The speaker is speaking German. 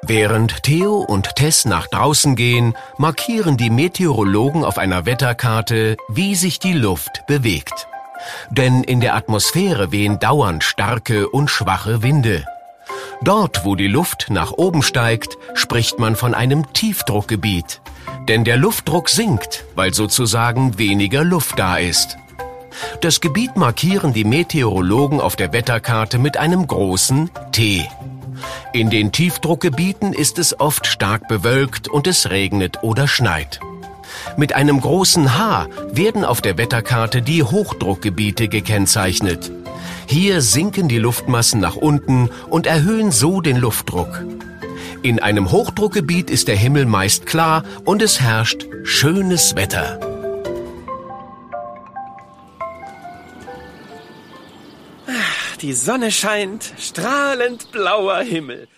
Während Theo und Tess nach draußen gehen, markieren die Meteorologen auf einer Wetterkarte, wie sich die Luft bewegt. Denn in der Atmosphäre wehen dauernd starke und schwache Winde. Dort, wo die Luft nach oben steigt, spricht man von einem Tiefdruckgebiet. Denn der Luftdruck sinkt, weil sozusagen weniger Luft da ist. Das Gebiet markieren die Meteorologen auf der Wetterkarte mit einem großen T. In den Tiefdruckgebieten ist es oft stark bewölkt und es regnet oder schneit. Mit einem großen H werden auf der Wetterkarte die Hochdruckgebiete gekennzeichnet. Hier sinken die Luftmassen nach unten und erhöhen so den Luftdruck. In einem Hochdruckgebiet ist der Himmel meist klar und es herrscht schönes Wetter. Die Sonne scheint, strahlend blauer Himmel.